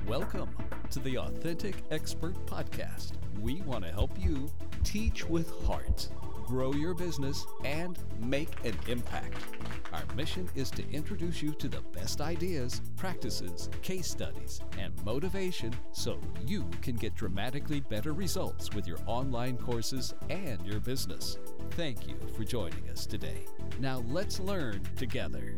Welcome to the Authentic Expert Podcast. We want to help you teach with heart, grow your business, and make an impact. Our mission is to introduce you to the best ideas, practices, case studies, and motivation so you can get dramatically better results with your online courses and your business. Thank you for joining us today. Now let's learn together.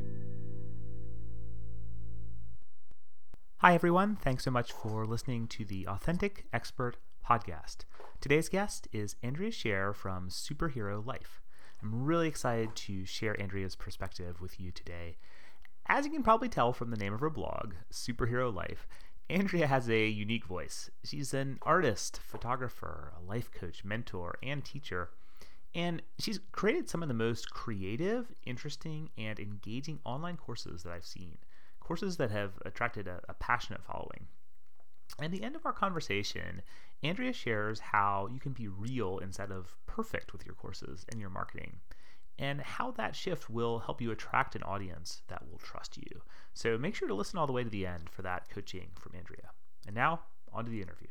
Hi, everyone. Thanks so much for listening to the Authentic Expert Podcast. Today's guest is Andrea Scher from Superhero Life. I'm really excited to share Andrea's perspective with you today. As you can probably tell from the name of her blog, Superhero Life, Andrea has a unique voice. She's an artist, photographer, a life coach, mentor, and teacher. And she's created some of the most creative, interesting, and engaging online courses that I've seen. Courses that have attracted a passionate following. At the end of our conversation, Andrea shares how you can be real instead of perfect with your courses and your marketing, and how that shift will help you attract an audience that will trust you. So make sure to listen all the way to the end for that coaching from Andrea. And now, on to the interview.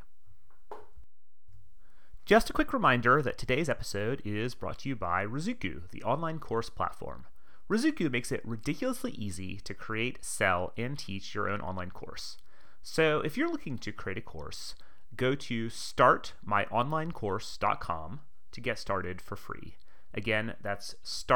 Just a quick reminder that today's episode is brought to you by Ruzuku, the online course platform. Ruzuku makes it ridiculously easy to create, sell, and teach your own online course. So if you're looking to create a course, go to startmyonlinecourse.com to get started for free. Again, that's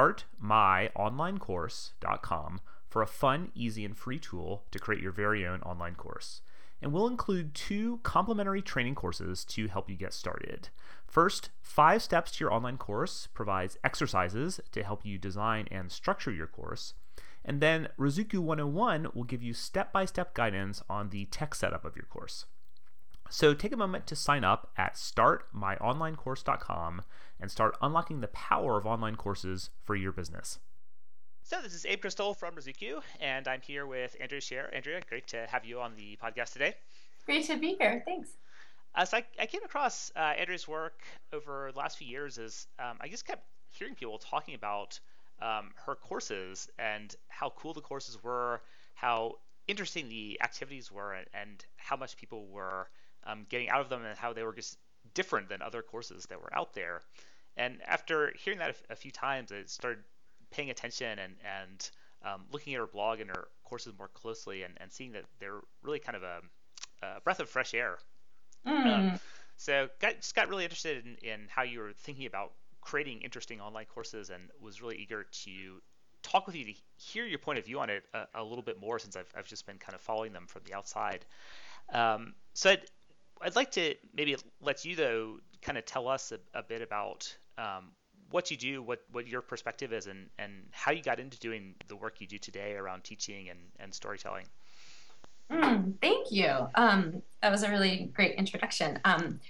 startmyonlinecourse.com for a fun, easy, and free tool to create your very own online course. And we'll include 2 complimentary training courses to help you get started. First, 5 Steps to Your Online Course provides exercises to help you design and structure your course. And then Ruzuku 101 will give you step-by-step guidance on the tech setup of your course. So take a moment to sign up at startmyonlinecourse.com and start unlocking the power of online courses for your business. So this is Abe Crystal from Ruzuku, and I'm here with Andrea Scher. Andrea, great to have you on the podcast today. Great to be here. Thanks. So I came across Andrea's work over the last few years as I just kept hearing people talking about her courses and how cool the courses were, how interesting the activities were, and how much people were getting out of them and how they were just different than other courses that were out there. And after hearing that a few times, I started paying attention and looking at her blog and her courses more closely and seeing that they're really kind of a breath of fresh air. So just got really interested in how you were thinking about creating interesting online courses and was really eager to talk with you to hear your point of view on it a little bit more since I've just been kind of following them from the outside. So I'd like to maybe let you, though, kind of tell us a bit about what you do, what your perspective is, and how you got into doing the work you do today around teaching and storytelling. Thank you. That was a really great introduction.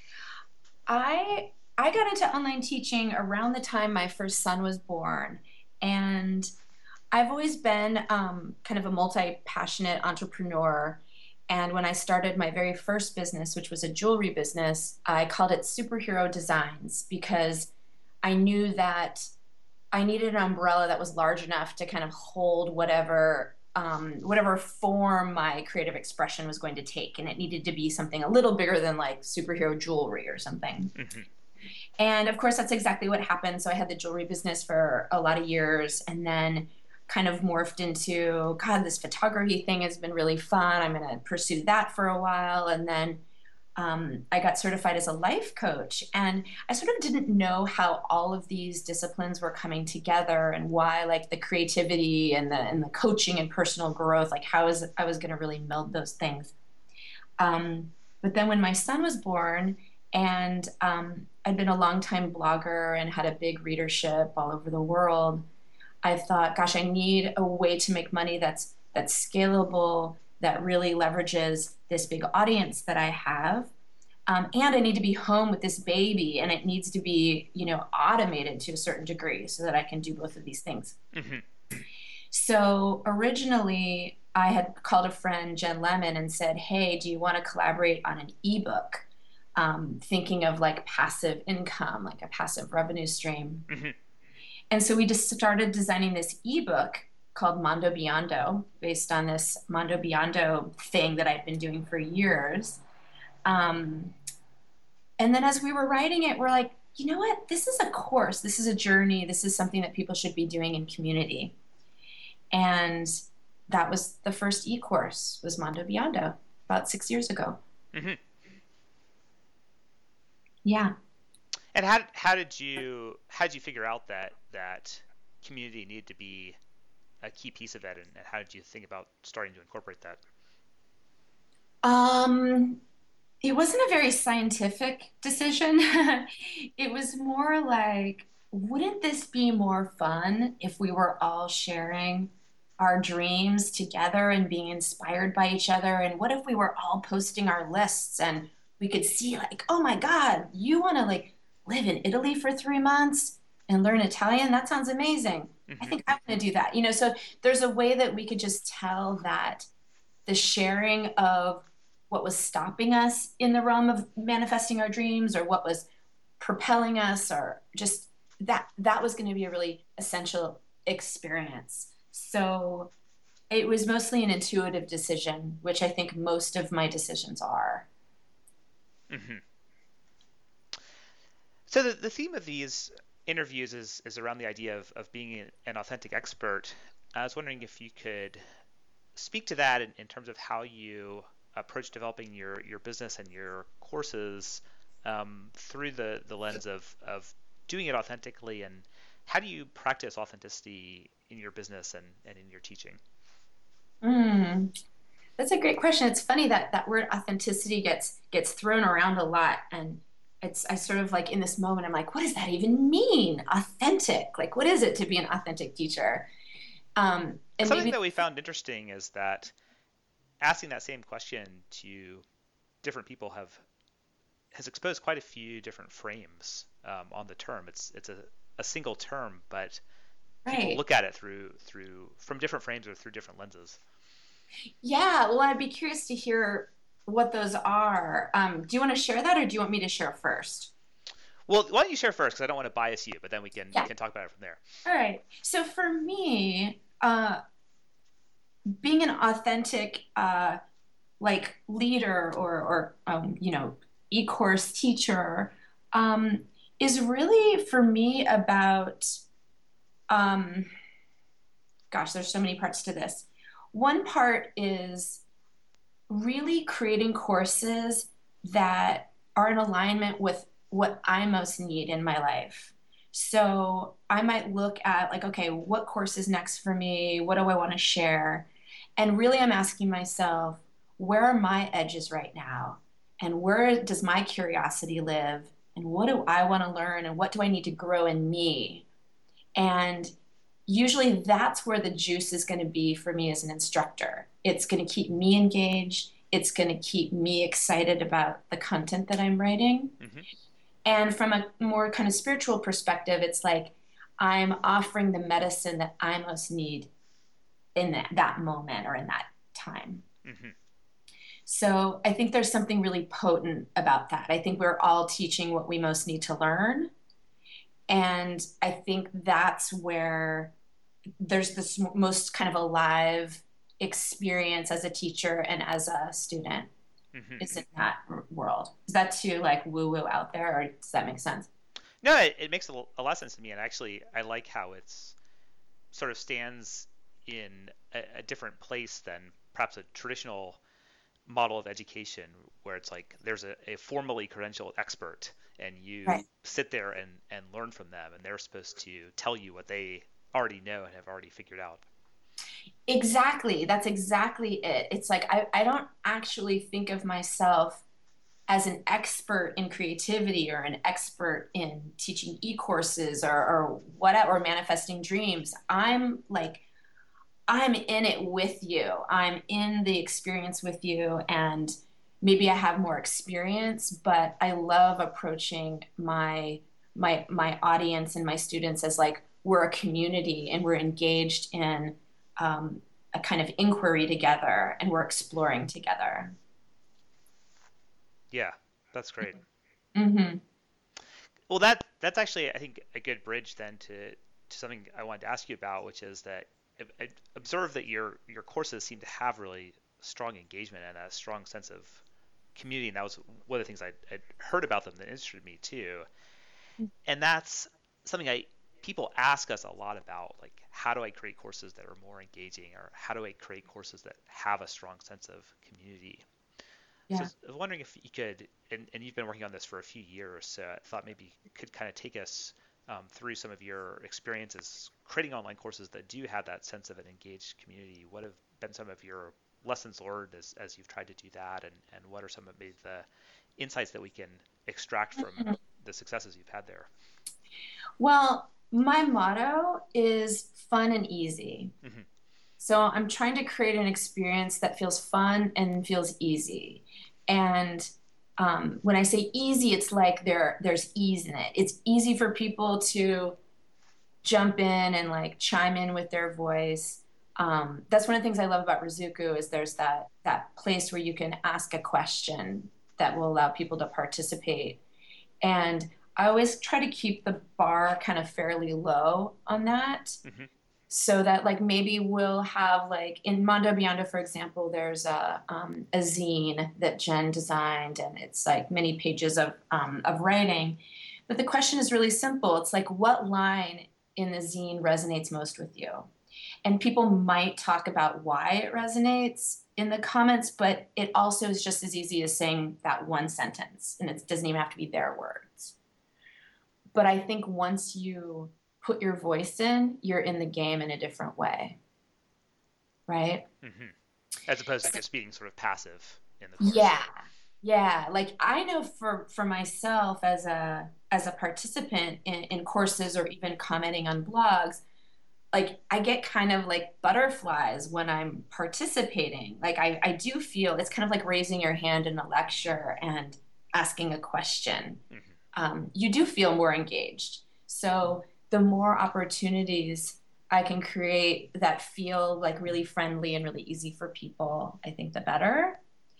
I got into online teaching around the time my first son was born, and I've always been kind of a multi-passionate entrepreneur. And when I started my very first business, which was a jewelry business, I called it Superhero Designs because I knew that I needed an umbrella that was large enough to kind of hold whatever form my creative expression was going to take. And it needed to be something a little bigger than like superhero jewelry or something. Mm-hmm. And of course, that's exactly what happened. So I had the jewelry business for a lot of years and then kind of morphed into, God, this photography thing has been really fun. I'm going to pursue that for a while. And then I got certified as a life coach, and I sort of didn't know how all of these disciplines were coming together and why, like, the creativity and the coaching and personal growth, like I was going to really meld those things. But then when my son was born, and I'd been a longtime blogger and had a big readership all over the world, I thought, gosh, I need a way to make money that's scalable, that really leverages this big audience that I have. And I need to be home with this baby, and it needs to be, automated to a certain degree so that I can do both of these things. Mm-hmm. So originally, I had called a friend, Jen Lemon, and said, hey, do you want to collaborate on an ebook? Thinking of like passive income, like a passive revenue stream. Mm-hmm. And so we just started designing this ebook called Mondo Biondo, based on this Mondo Biondo thing that I've been doing for years. Um, and then as we were writing it, we're like, you know what? This is a course. This is a journey. This is something that people should be doing in community. And that was the first e-course, was Mondo Biondo, about 6 years ago. Mm-hmm. Yeah. And how did you figure out that community needed to be a key piece of it, and how did you think about starting to incorporate that? Um, it wasn't a very scientific decision. It was more like, wouldn't this be more fun if we were all sharing our dreams together and being inspired by each other? And what if we were all posting our lists and we could see, like, oh my God, you want to like live in Italy for 3 months and learn Italian? That sounds amazing. I Mm-hmm. think I want to do that. So there's a way that we could just tell that the sharing of what was stopping us in the realm of manifesting our dreams, or what was propelling us, or just that was going to be a really essential experience. So it was mostly an intuitive decision, which I think most of my decisions are. Mm-hmm. So the theme of these interviews is around the idea of being an authentic expert. I was wondering if you could speak to that in terms of how you approach developing your business and your courses through the lens of doing it authentically, and how do you practice authenticity in your business and in your teaching? Mm, that's a great question. It's funny that that word authenticity gets thrown around a lot, and it's I sort of like in this moment I'm like, what does that even mean? Authentic? Like, what is it to be an authentic teacher? And Something maybe that we found interesting is that asking that same question to different people has exposed quite a few different frames on the term. It's a single term, but people right. look at it from different frames or through different lenses. Yeah, well, I'd be curious to hear what those are. Do you want to share that, or do you want me to share first? Well, why don't you share first? Because I don't want to bias you, but then we Yeah. can talk about it from there. All right. So for me, being an authentic like leader, or e-course teacher, um, is really for me about um, gosh, there's so many parts to this. One part is really creating courses that are in alignment with what I most need in my life. So I might look at, like, okay, what course is next for me? What do I want to share? And really, I'm asking myself, where are my edges right now? And where does my curiosity live? And what do I want to learn? And what do I need to grow in me? And usually that's where the juice is going to be for me as an instructor. It's going to keep me engaged. It's going to keep me excited about the content that I'm writing. Hmm. And from a more kind of spiritual perspective, it's like I'm offering the medicine that I most need in that moment or in that time. Hmm. So I think there's something really potent about that. I think we're all teaching what we most need to learn. And I think that's where there's this most kind of alive experience as a teacher and as a student, Hmm. is in that world. Is that too like woo woo out there, or does that make sense? No, it makes a lot of sense to me, and actually, I like how it's sort of stands in a different place than perhaps a traditional model of education, where it's like there's a formally credentialed expert, and you Right. sit there and learn from them, and they're supposed to tell you what they already know and have already figured out. Exactly. That's exactly it. It's like I don't actually think of myself as an expert in creativity, or an expert in teaching e-courses, or whatever, or manifesting dreams. I'm like, I'm in it with you. I'm in the experience with you, and maybe I have more experience, but I love approaching my audience and my students as like we're a community and we're engaged in um, a kind of inquiry together, and we're exploring together. Yeah, that's great. Hmm. Well, that's actually, I think, a good bridge then to something I wanted to ask you about, which is that I observed that your courses seem to have really strong engagement and a strong sense of community, and that was one of the things I'd heard about them that interested me too. And that's something people ask us a lot about, like how do I create courses that are more engaging, or how do I create courses that have a strong sense of community? So Yeah. I was wondering if you could, and you've been working on this for a few years, so I thought maybe you could kind of take us through some of your experiences creating online courses that do have that sense of an engaged community. What have been some of your lessons learned as you've tried to do that, and what are some of maybe the insights that we can extract from the successes you've had there? Well, my motto is fun and easy. Hmm. So I'm trying to create an experience that feels fun and feels easy. And when I say easy, it's like there's ease in it. It's easy for people to jump in and like chime in with their voice. That's one of the things I love about Rizuku is there's that place where you can ask a question that will allow people to participate. And I always try to keep the bar kind of fairly low on that, Hmm. so that like maybe we'll have like in Mondo Beyond, for example, there's a zine that Jen designed, and it's like many pages of writing. But the question is really simple. It's like, what line in the zine resonates most with you? And people might talk about why it resonates in the comments, but it also is just as easy as saying that one sentence, and it doesn't even have to be their words. But I think once you put your voice in, you're in the game in a different way, right? Hmm. As opposed to just being sort of passive in the course. Yeah, yeah. Like I know for myself as a participant in courses or even commenting on blogs, like I get kind of like butterflies when I'm participating. Like I do feel it's kind of like raising your hand in a lecture and asking a question. Hmm. You do feel more engaged. So the more opportunities I can create that feel like really friendly and really easy for people, I think the better.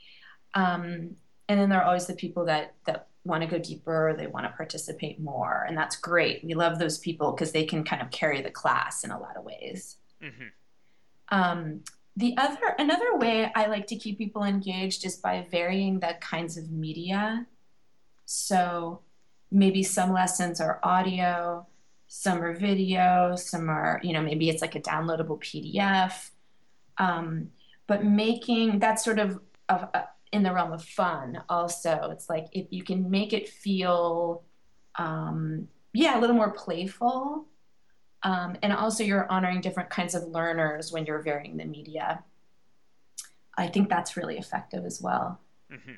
And then there are always the people that want to go deeper, they want to participate more, and that's great. We love those people because they can kind of carry the class in a lot of ways. Hmm. Um, the other Another way I like to keep people engaged is by varying the kinds of media. So maybe some lessons are audio, some are video, some are, maybe it's like a downloadable PDF. Um, but making that sort of in the realm of fun also, it's like if you can make it feel, yeah, a little more playful. And also you're honoring different kinds of learners when you're varying the media. I think that's really effective as well. Hmm.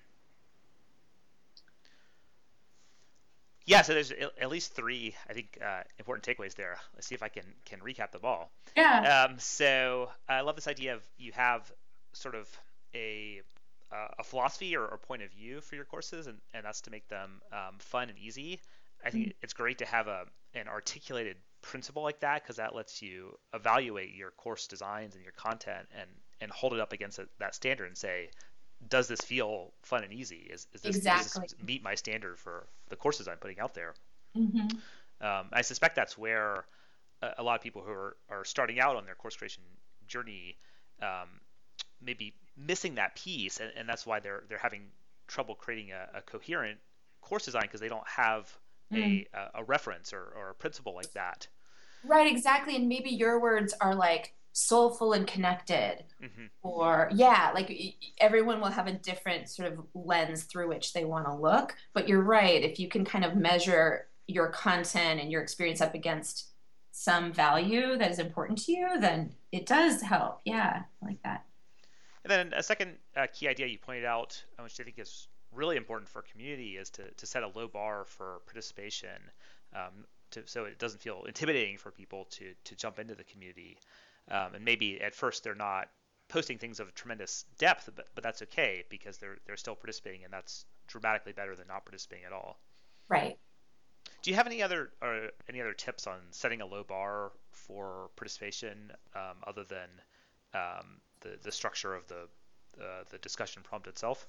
Yeah, so there's at least three, I think, important takeaways there. Let's see if I can recap them all. Yeah. So I love this idea of you have sort of a a philosophy or point of view for your courses, and that's to make them fun and easy. I think it's great to have an articulated principle like that, because that lets you evaluate your course designs and your content and hold it up against that standard and say, does this feel fun and easy? Does Exactly. this meet my standard for the courses I'm putting out there? Hmm. I suspect that's where a lot of people who are starting out on their course creation journey um, maybe missing that piece, and that's why they're having trouble creating a coherent course design, because they don't have a reference or a principle like that. Right, exactly. And maybe your words are like soulful and connected, Hmm. or yeah, like everyone will have a different sort of lens through which they want to look. But you're right. If you can kind of measure your content and your experience up against some value that is important to you, then it does help. Yeah, I like that. And then a second key idea you pointed out, which I think is really important for community, is to set a low bar for participation, so it doesn't feel intimidating for people to jump into the community. And maybe at first they're not posting things of tremendous depth, but that's okay, because they're still participating, and that's dramatically better than not participating at all. Right. Do you have any other tips on setting a low bar for participation, other than the structure of the discussion prompt itself?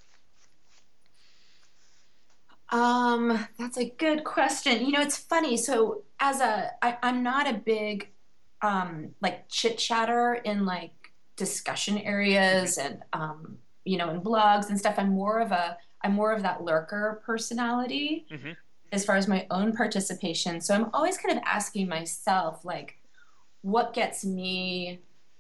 That's a good question. It's funny. So I'm not a big like chit chatter in like discussion areas and in blogs and stuff. I'm more of that lurker personality as far as my own participation. So I'm always kind of asking myself, like, what gets me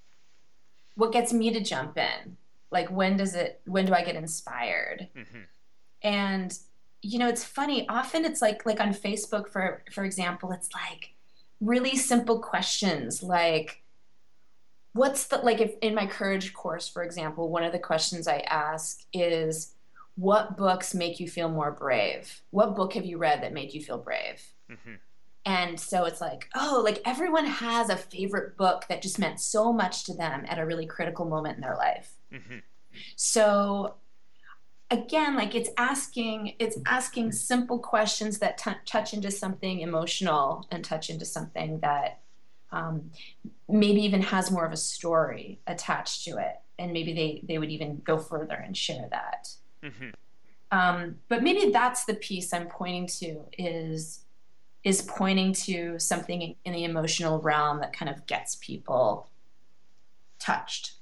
to jump in? Like, when do I get inspired? And it's funny. Often it's like on Facebook, for example, it's like really simple questions, like if in my courage course, for example, one of the questions I ask is, what books make you feel more brave? What book have you read that made you feel brave? And so it's like, oh, like everyone has a favorite book that just meant so much to them at a really critical moment in their life. So again, like it's asking simple questions that touch into something emotional and touch into something that maybe even has more of a story attached to it, and maybe they would even go further and share that. But maybe that's the piece I'm pointing to, is pointing to something in the emotional realm that kind of gets people touched.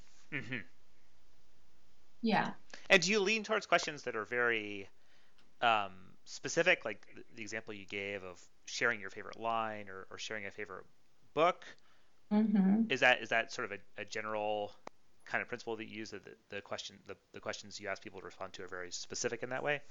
Yeah. And do you lean towards questions that are very specific, like the example you gave of sharing your favorite line or sharing a favorite book? Is that sort of a general kind of principle that you use, that the questions you ask people to respond to are very specific in that way?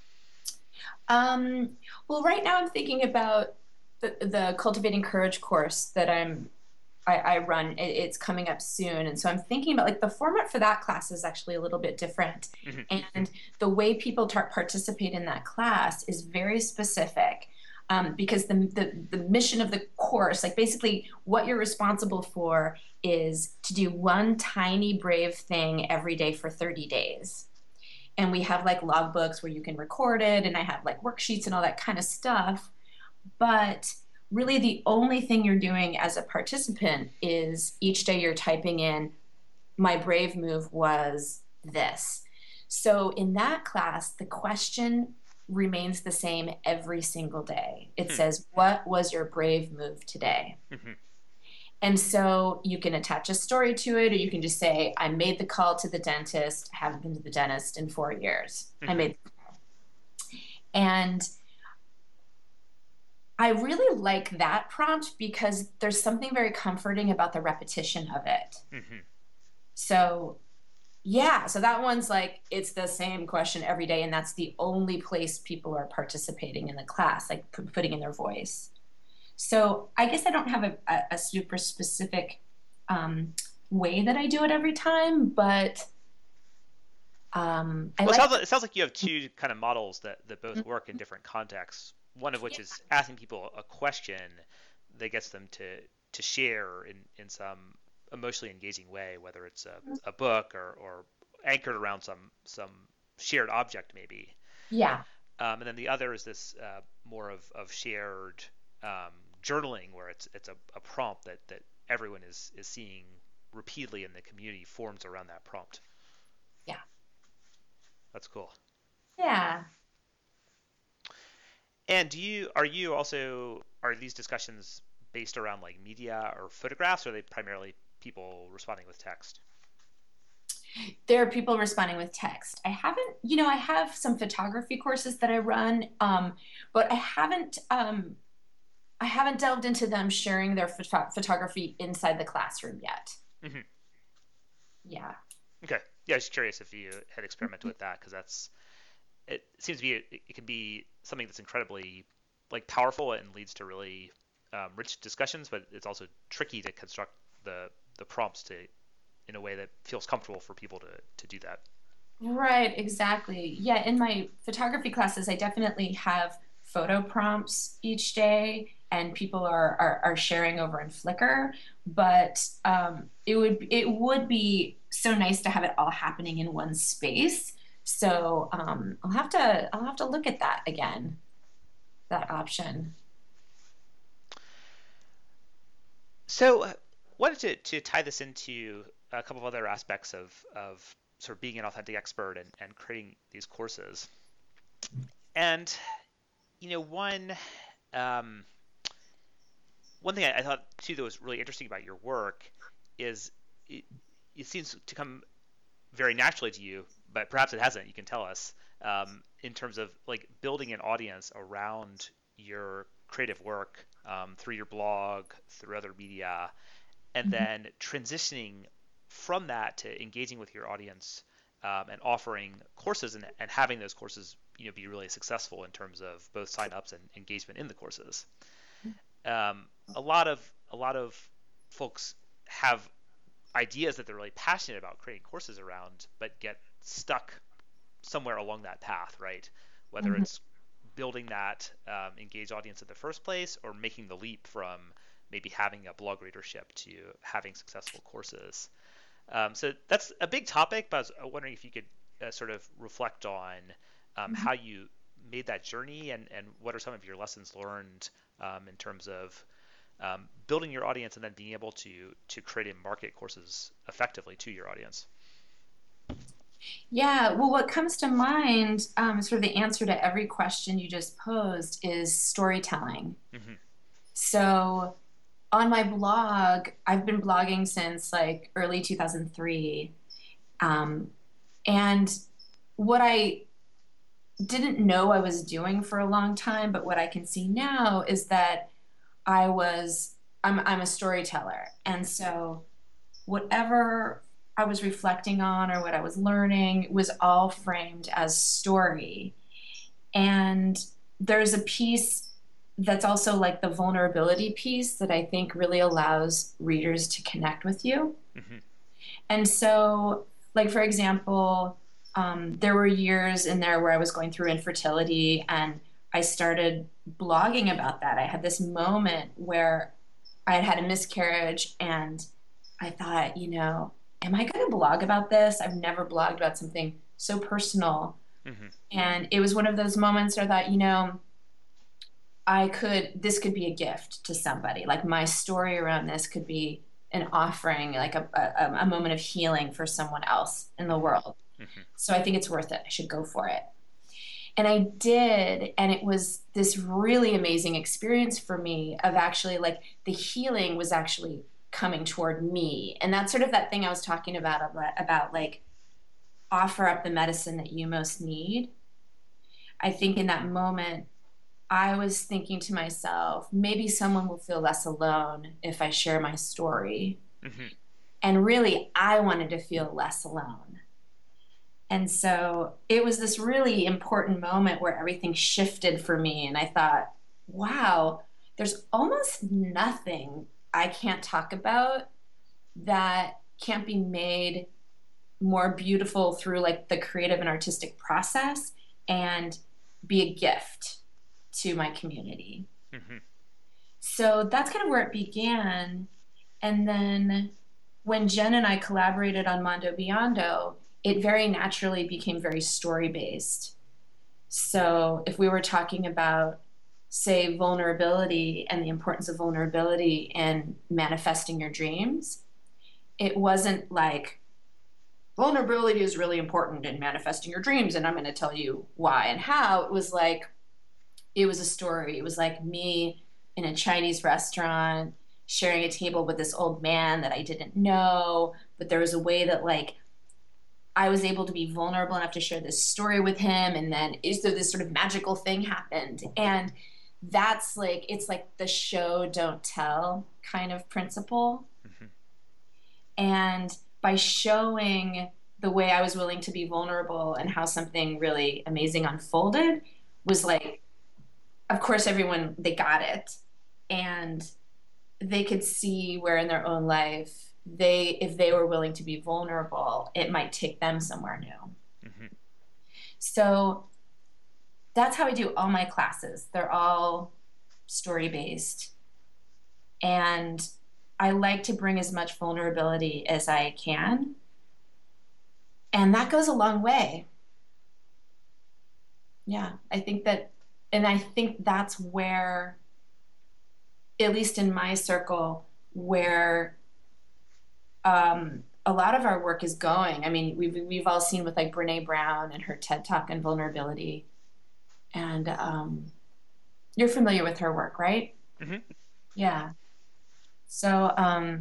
Well, right now I'm thinking about the Cultivating Courage course that I run. It's coming up soon, and so I'm thinking about like the format for that class is actually a little bit different, and the way people participate in that class is very specific. Because the mission of the course, like basically what you're responsible for, is to do one tiny brave thing every day for 30 days. And we have like logbooks where you can record it, and I have like worksheets and all that kind of stuff. But really the only thing you're doing as a participant is each day you're typing in, my brave move was this. So in that class, the question remains the same every single day. It says, what was your brave move today? And so you can attach a story to it, or you can just say, I made the call to the dentist. I haven't been to the dentist in 4 years. I made the call. And I really like that prompt because there's something very comforting about the repetition of it. So yeah, so that one's like, it's the same question every day, and that's the only place people are participating in the class, like putting in their voice. So I guess I don't have a super specific way that I do it every time, but it sounds like you have two kind of models that both work in different contexts. One of which is asking people a question that gets them to share in some emotionally engaging way, whether it's a book or anchored around some shared object maybe. Yeah. And then the other is this more of shared journaling, where it's a prompt that everyone is seeing repeatedly, in the community forms around that prompt. Yeah. That's cool. Yeah. And are these discussions based around like media or photographs, or are they primarily people responding with text? There are people responding with text. I have some photography courses that I run, but I haven't delved into them sharing their photography inside the classroom yet. Yeah. Okay. Yeah, I was just curious if you had experimented with that, because it seems to be it can be something that's incredibly like powerful and leads to really rich discussions, but it's also tricky to construct the prompts in a way that feels comfortable for people to do that. Right, exactly. Yeah, in my photography classes, I definitely have photo prompts each day, and people are sharing over in Flickr. But it would be so nice to have it all happening in one space. So I'll have to look at that again, that option. So wanted to tie this into a couple of other aspects of sort of being an authentic expert and creating these courses. And one one thing I thought too that was really interesting about your work is it seems to come very naturally to you, but perhaps it hasn't. You can tell us, in terms of like building an audience around your creative work, through your blog, through other media, and then transitioning from that to engaging with your audience, and offering courses, and having those courses be really successful in terms of both signups and engagement in the courses. A lot of folks have ideas that they're really passionate about creating courses around, but get stuck somewhere along that path, right? Whether it's building that engaged audience in the first place, or making the leap from maybe having a blog readership to having successful courses. So that's a big topic, but I was wondering if you could sort of reflect on how you made that journey, and what are some of your lessons learned in terms of building your audience and then being able to create and market courses effectively to your audience. Yeah, well, what comes to mind, sort of the answer to every question you just posed, is storytelling. So on my blog, I've been blogging since like early 2003. And what I didn't know I was doing for a long time, but what I can see now is that I'm a storyteller. And so whatever I was reflecting on or what I was learning was all framed as story. And there's a piece that's also like the vulnerability piece that I think really allows readers to connect with you. And so, like, for example, there were years in there where I was going through infertility, and I started blogging about that. I had this moment where I had had a miscarriage, and I thought, am I going to blog about this? I've never blogged about something so personal. And it was one of those moments where I thought, this could be a gift to somebody. Like, my story around this could be an offering, like a moment of healing for someone else in the world. So I think it's worth it. I should go for it. And I did, and it was this really amazing experience for me of actually, like, the healing was actually coming toward me. And that's sort of that thing I was talking about like, offer up the medicine that you most need. I think in that moment, I was thinking to myself, maybe someone will feel less alone if I share my story. And really, I wanted to feel less alone. And so it was this really important moment where everything shifted for me. And I thought, wow, there's almost nothing I can't talk about that can't be made more beautiful through, like, the creative and artistic process and be a gift to my community. So that's kind of where it began. And then when Jen and I collaborated on Mondo Biondo, it very naturally became very story-based. So if we were talking about, say, vulnerability and the importance of vulnerability in manifesting your dreams, it wasn't like, vulnerability is really important in manifesting your dreams, and I'm going to tell you why and how. It was like, it was a story. It was like me in a Chinese restaurant sharing a table with this old man that I didn't know, but there was a way that, like, I was able to be vulnerable enough to share this story with him, and then so this sort of magical thing happened. And that's like, it's like the show don't tell kind of principle. And by showing the way I was willing to be vulnerable and how something really amazing unfolded was like, of course, everyone, they got it. And they could see where in their own life, if they were willing to be vulnerable, it might take them somewhere new. So that's how I do all my classes. They're all story-based. And I like to bring as much vulnerability as I can. And that goes a long way. Yeah, I think that's where, at least in my circle, where a lot of our work is going. I mean, we've all seen with, like, Brene Brown and her TED Talk on vulnerability. And you're familiar with her work, right? Yeah. So,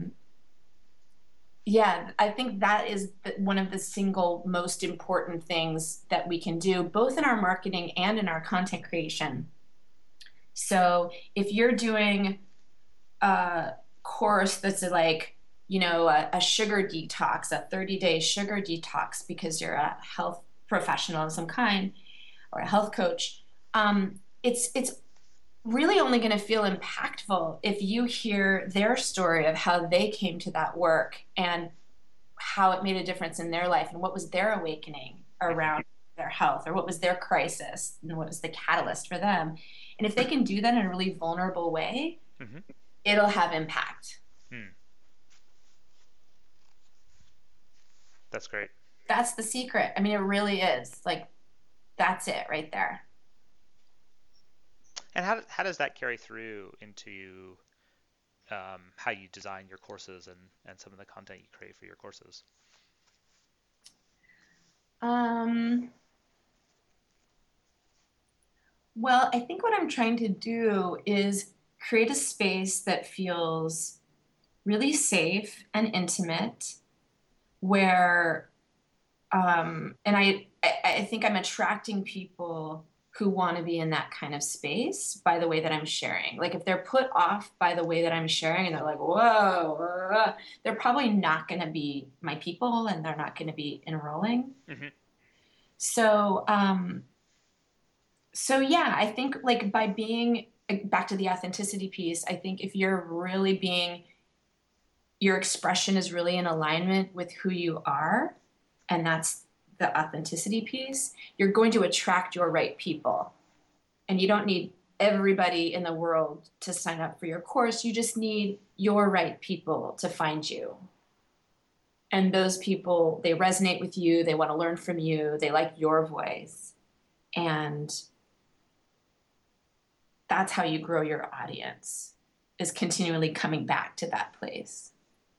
yeah, I think that is one of the single most important things that we can do, both in our marketing and in our content creation. So, if you're doing a course that's like, a sugar detox, a 30-day sugar detox, because you're a health professional of some kind or a health coach, it's really only going to feel impactful if you hear their story of how they came to that work and how it made a difference in their life and what was their awakening around their health, or what was their crisis and what was the catalyst for them. And if they can do that in a really vulnerable way, Mm-hmm. it'll have impact. That's great. That's the secret. I mean, it really is. Like, that's it right there. And how does that carry through into how you design your courses and some of the content you create for your courses? Well, I think what I'm trying to do is create a space that feels really safe and intimate, where, and I think I'm attracting people who want to be in that kind of space by the way that I'm sharing. Like, if they're put off by the way that I'm sharing and they're like, whoa, they're probably not going to be my people and they're not going to be enrolling. Mm-hmm. So, so yeah, I think, like, by being back to the authenticity piece, I think if you're really being, your expression is really in alignment with who you are, and that's the authenticity piece, you're going to attract your right people. And you don't need everybody in the world to sign up for your course. You just need your right people to find you. And those people, they resonate with you, they want to learn from you, they like your voice. And that's how you grow your audience, is continually coming back to that place.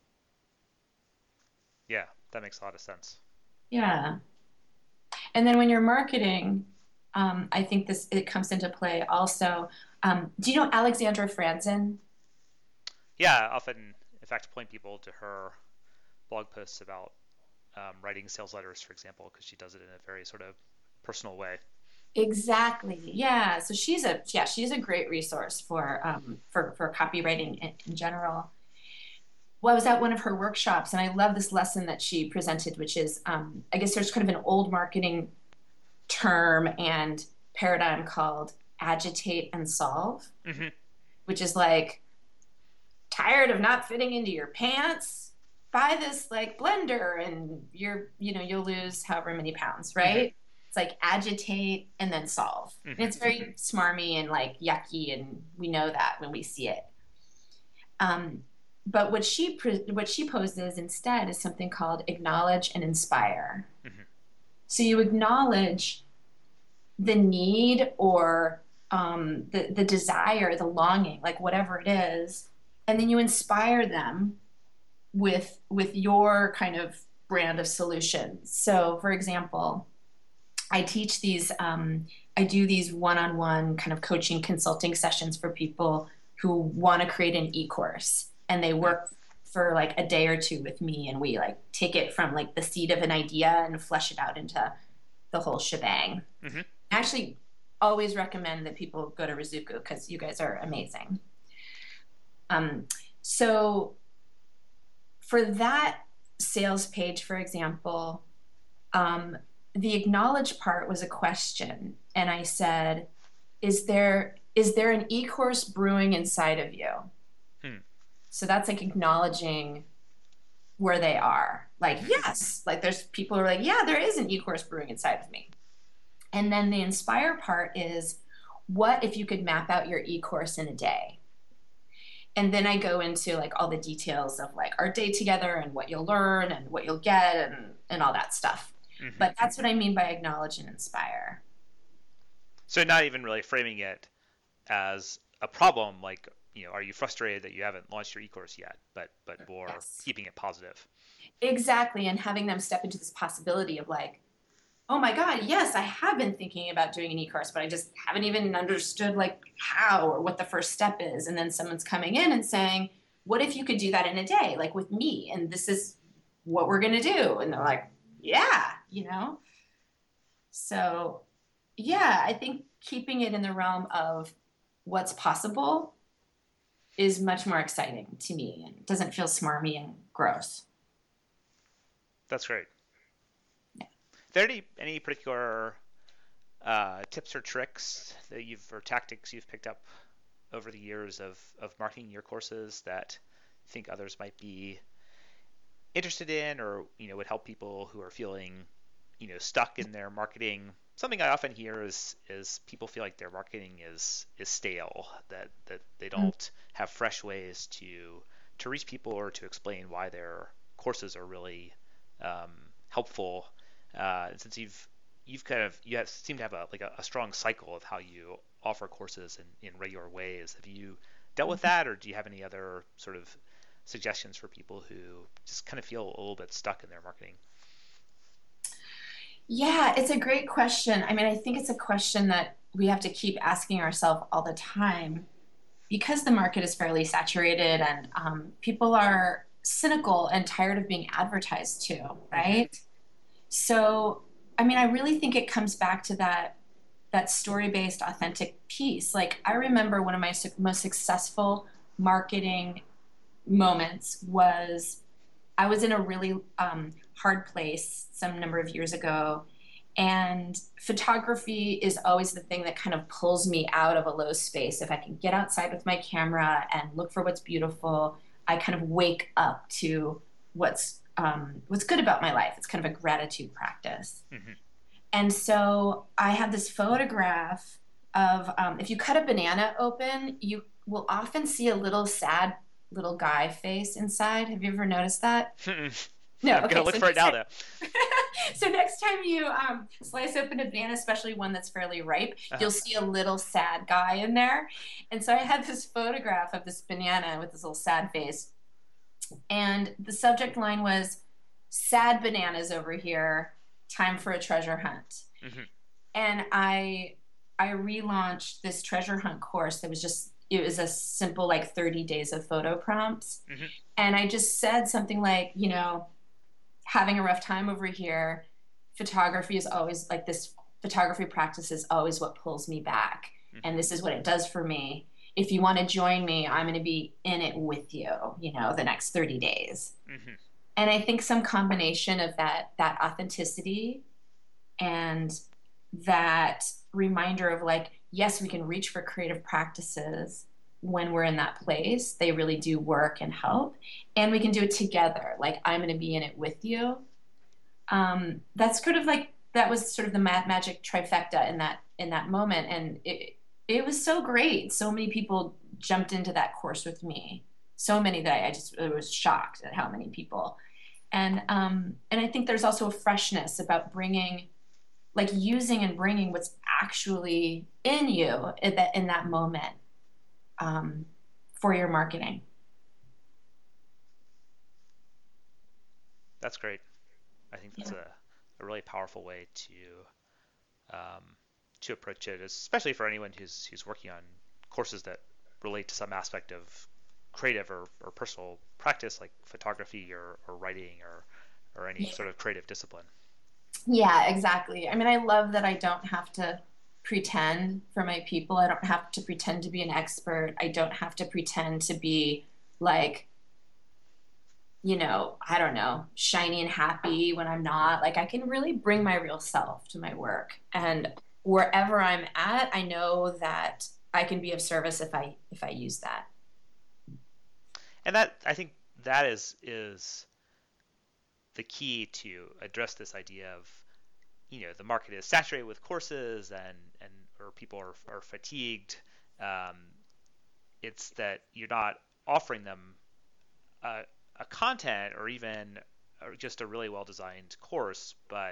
Yeah, that makes a lot of sense. Yeah. And then when you're marketing, I think it comes into play also. Do you know Alexandra Franzen? Yeah, I often, in fact, point people to her blog posts about writing sales letters, for example, because she does it in a very sort of personal way. Exactly. Yeah. So she's a great resource for copywriting in general. Well, I was at one of her workshops, and I love this lesson that she presented, which is, I guess there's kind of an old marketing term and paradigm called agitate and solve, Mm-hmm. which is like, tired of not fitting into your pants? Buy this like blender, and you'll lose however many pounds, right? Mm-hmm. It's like agitate and then solve. Mm-hmm. And it's very smarmy and like yucky, and we know that when we see it. But what she poses instead is something called acknowledge and inspire. Mm-hmm. So you acknowledge the need, or the desire, the longing, like whatever it is, and then you inspire them with your kind of brand of solutions. So, for example, I teach these, I do these one-on-one kind of coaching consulting sessions for people who want to create an e-course. And they work for like a day or two with me, and we like take it from like the seed of an idea and flesh it out into the whole shebang. Mm-hmm. I actually always recommend that people go to Ruzuku, because you guys are amazing. So for that sales page, for example, the acknowledge part was a question. And I said, is there an e-course brewing inside of you? So that's like acknowledging where they are. Like, yes, like there's people who are like, yeah, there is an e-course brewing inside of me. And then the inspire part is, what if you could map out your e-course in a day? And then I go into like all the details of like our day together and what you'll learn and what you'll get and all that stuff. Mm-hmm. But that's what I mean by acknowledge and inspire. So not even really framing it as a problem, like, are you frustrated that you haven't launched your e-course yet, but more yes. Keeping it positive. Exactly. And having them step into this possibility of like, oh my God, yes, I have been thinking about doing an e-course, but I just haven't even understood like how or what the first step is. And then someone's coming in and saying, what if you could do that in a day, like with me, and this is what we're going to do? And they're like, yeah, So yeah, I think keeping it in the realm of what's possible is much more exciting to me and doesn't feel smarmy and gross. That's great. Yeah. Are there any particular tips or tricks that or tactics you've picked up over the years of marketing your courses that you think others might be interested in, or would help people who are feeling stuck in their marketing? Something I often hear is people feel like their marketing is stale, that they don't have fresh ways to reach people or to explain why their courses are really helpful. Since you seem to have a strong cycle of how you offer courses in regular ways. Have you dealt with that, or do you have any other sort of suggestions for people who just kind of feel a little bit stuck in their marketing? Yeah, it's a great question. I mean, I think it's a question that we have to keep asking ourselves all the time because the market is fairly saturated and people are cynical and tired of being advertised to, right? So, I mean, I really think it comes back to that story-based, authentic piece. Like, I remember one of my most successful marketing moments was I was in a really hard place some number of years ago, and photography is always the thing that kind of pulls me out of a low space. If I can get outside with my camera and look for what's beautiful, I kind of wake up to what's good about my life. It's kind of a gratitude practice. Mm-hmm. And so I have this photograph of if you cut a banana open, you will often see a little sad little guy face inside. Have you ever noticed that? No. I'm gonna look for it now, though. So next time you slice open a banana, especially one that's fairly ripe, you'll see a little sad guy in there. And so I had this photograph of this banana with this little sad face. And the subject line was, "Sad bananas over here, time for a treasure hunt." Mm-hmm. And I relaunched this treasure hunt course that was it was a simple, like, 30 days of photo prompts. Mm-hmm. And I just said something like, having a rough time over here, photography is always like this. Photography practice is always what pulls me back. Mm-hmm. And this is what it does for me. If you want to join me, I'm going to be in it with you, the next 30 days. Mm-hmm. And I think some combination of that authenticity and that reminder of, like, yes, we can reach for creative practices when we're in that place. They really do work and help. And we can do it together. Like, I'm going to be in it with you. That's sort of like, that was sort of the magic trifecta in that moment. And it was so great. So many people jumped into that course with me. So many that I was shocked at how many people. And I think there's also a freshness about using and bringing what's actually in you in that moment for your marketing. That's great. I think that's a really powerful way to approach it, especially for anyone who's working on courses that relate to some aspect of creative or personal practice, like photography or writing or any sort of creative discipline. Yeah, exactly. I mean, I love that I don't have to pretend for my people. I don't have to pretend to be an expert. I don't have to pretend to be, like, I don't know, shiny and happy when I'm not. Like, I can really bring my real self to my work. And wherever I'm at, I know that I can be of service if I use that. And that, I think that is the key to address this idea of, the market is saturated with courses or people are fatigued. It's that you're not offering them a content or just a really well-designed course, but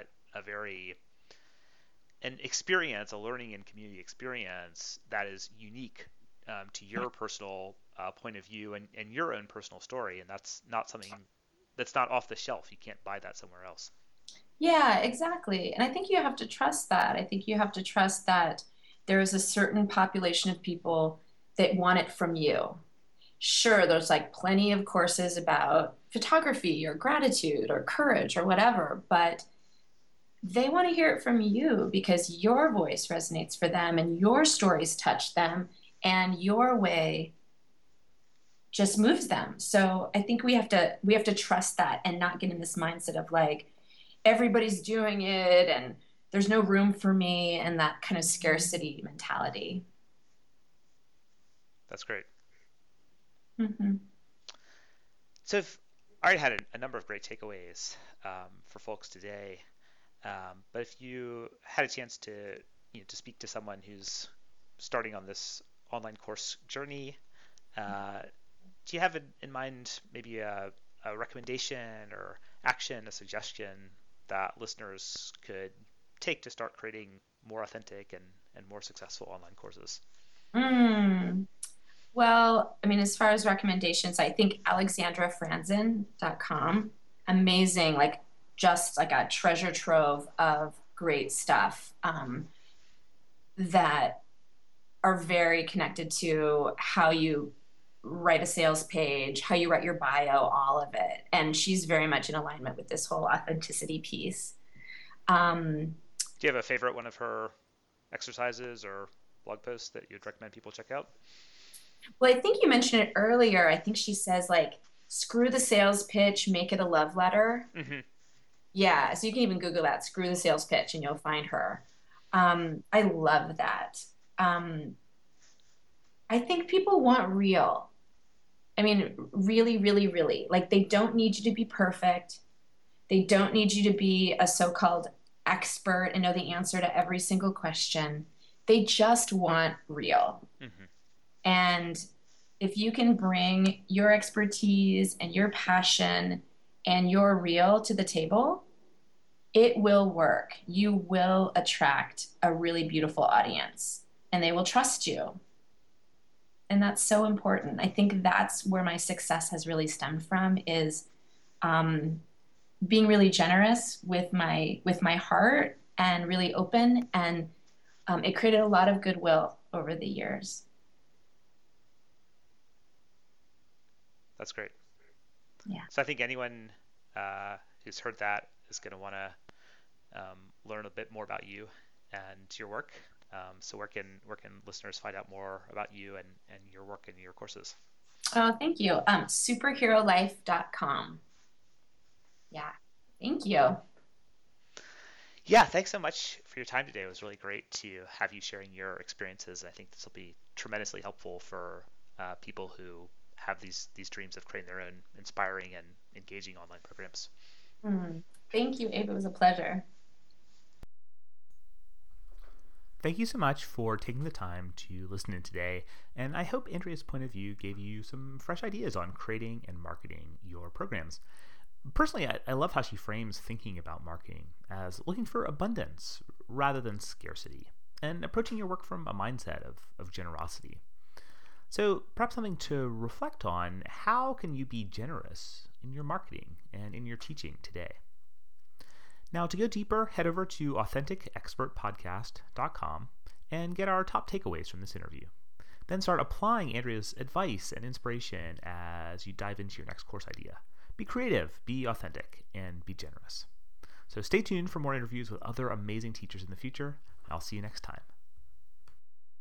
an experience, a learning and community experience that is unique to your personal point of view and your own personal story. And that's not something that's not off the shelf. You can't buy that somewhere else. Yeah, exactly. And I think you have to trust that. I think you have to trust that there is a certain population of people that want it from you. Sure, there's like plenty of courses about photography or gratitude or courage or whatever, but they want to hear it from you because your voice resonates for them and your stories touch them and your way just moves them. So I think we have to trust that and not get in this mindset of like everybody's doing it and there's no room for me and that kind of scarcity mentality. That's great. Mm-hmm. So I've already had a number of great takeaways for folks today. But if you had a chance to speak to someone who's starting on this online course journey, do you have in mind maybe a recommendation or action, a suggestion that listeners could take to start creating more authentic and more successful online courses? Well, I mean, as far as recommendations, I think alexandrafranzen.com, amazing, like just like a treasure trove of great stuff that are very connected to how you write a sales page, how you write your bio, all of it. And she's very much in alignment with this whole authenticity piece. Do you have a favorite one of her exercises or blog posts that you'd recommend people check out? Well, I think you mentioned it earlier. I think she says like, screw the sales pitch, make it a love letter. Mm-hmm. Yeah, so you can even Google that, screw the sales pitch, and you'll find her. I love that. I think people want real. I mean, really, really, really. Like, they don't need you to be perfect. They don't need you to be a so-called expert and know the answer to every single question. They just want real. Mm-hmm. And if you can bring your expertise and your passion and your real to the table, it will work. You will attract a really beautiful audience and they will trust you. And that's so important. I think that's where my success has really stemmed from is being really generous with my heart and really open. And it created a lot of goodwill over the years. That's great. Yeah. So I think anyone who's heard that is going to want to learn a bit more about you and your work. So where can listeners find out more about you and your work and your courses? Oh, thank you. Superherolife.com. Yeah. Thank you. Yeah, thanks so much for your time today. It was really great to have you sharing your experiences. I think this will be tremendously helpful for people who have these dreams of creating their own inspiring and engaging online programs. Thank you, Abe. It was a pleasure. Thank you so much for taking the time to listen in today, and I hope Andrea's point of view gave you some fresh ideas on creating and marketing your programs. Personally, I love how she frames thinking about marketing as looking for abundance rather than scarcity, and approaching your work from a mindset of generosity. So perhaps something to reflect on: how can you be generous in your marketing and in your teaching today? Now, to go deeper, head over to AuthenticExpertPodcast.com and get our top takeaways from this interview. Then start applying Andrea's advice and inspiration as you dive into your next course idea. Be creative, be authentic, and be generous. So stay tuned for more interviews with other amazing teachers in the future. I'll see you next time.